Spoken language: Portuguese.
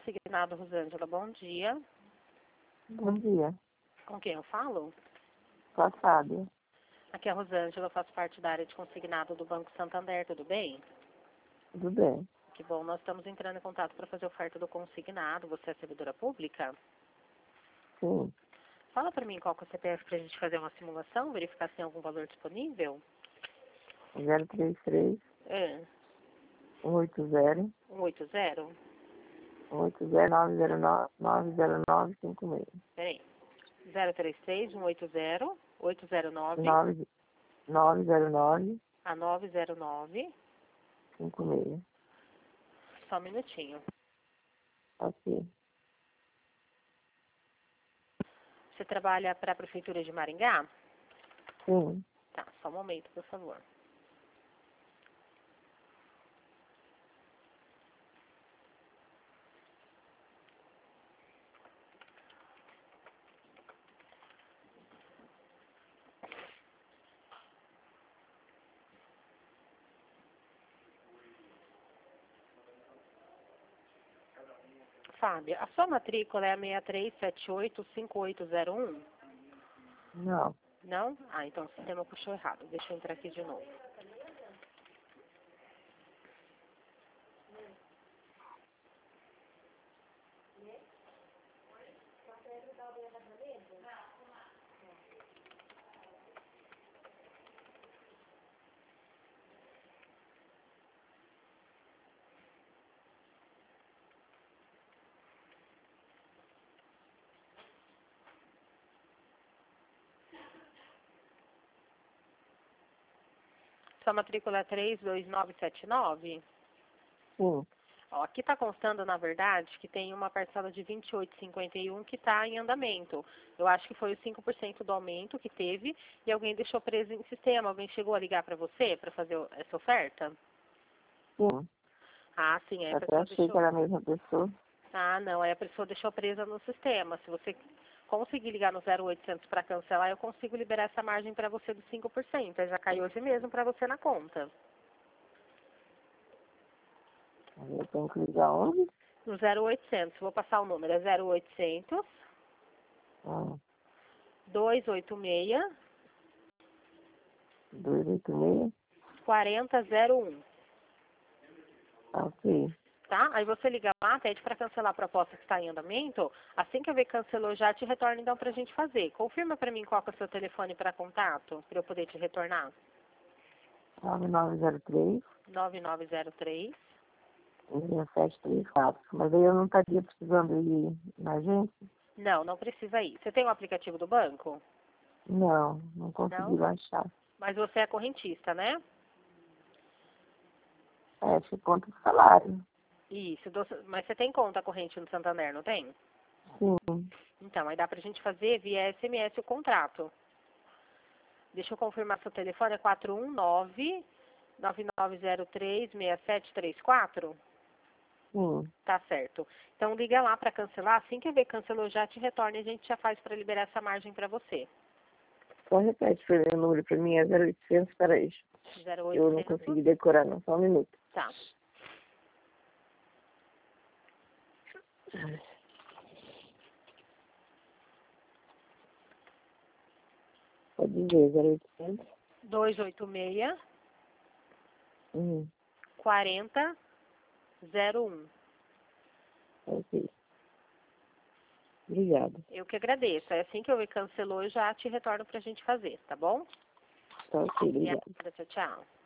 consignado, Rosângela. Bom dia. Bom dia. Com quem eu falo? Sou a Fábia. Aqui é a Rosângela, eu faço parte da área de consignado do Banco Santander, tudo bem? Tudo bem? Que bom, nós estamos entrando em contato para fazer oferta do consignado. Você é servidora pública? Sim. Fala para mim qual que é o CPF para a gente fazer uma simulação, verificar se tem algum valor disponível. 033 É. 180 180? 90956. Peraí. 033 180 809 909 a 909. 56. Só um minutinho. Ok. Você trabalha para a Prefeitura de Maringá? Sim. Tá, só um momento, por favor. Fábia, a sua matrícula é a 63785801? Não. Não? Ah, então o sistema puxou errado. Deixa eu entrar aqui de novo. Sua matrícula é 32979? Sim. Ó, aqui está constando, na verdade, que tem uma parcela de 28,51 que está em andamento. Eu acho que foi os 5% do aumento que teve e alguém deixou preso em sistema. Alguém chegou a ligar para você para fazer essa oferta? Sim. Ah, sim, aí a Até pessoa achei que deixou... era a mesma pessoa. Ah, não, aí a pessoa deixou presa no sistema. Se você conseguir ligar no 0800 para cancelar, eu consigo liberar essa margem para você dos 5%. Aí já cai hoje mesmo para você na conta. Eu tenho que ligar onde? No 0800, vou passar o número, é 0800 Ah, 286 286. 4001, Ok. tá? Aí você liga lá, pede para cancelar a proposta que está em andamento. Assim que eu ver que cancelou já, te retorna então para a gente fazer. Confirma para mim qual que é o seu telefone para contato, para eu poder te retornar. 9903 9903. 6734. Mas aí eu não estaria precisando ir na agência? Não, não precisa ir. Você tem o aplicativo do banco? Não, não consegui Não? baixar. Mas você é correntista, né? É, por conta do salário. Isso, mas você tem conta corrente no Santander, não tem? Sim. Então, aí dá pra gente fazer via SMS o contrato. Deixa eu confirmar seu telefone, é 419-9903-6734? Sim. Tá certo. Então liga lá para cancelar, assim que eu ver que cancelou já te retorna e a gente já faz para liberar essa margem para você. Só repete o número para mim, é 0800, peraí. Eu não 0800, consegui decorar, não. Só um minuto. tá. Pode dizer, 0800. 286 Uhum. 4001. Ok. Obrigada. Eu que agradeço. É assim que eu ver que cancelou, eu já te retorno para a gente fazer, tá bom? Tá ok, obrigada. Obrigada, tchau, tchau.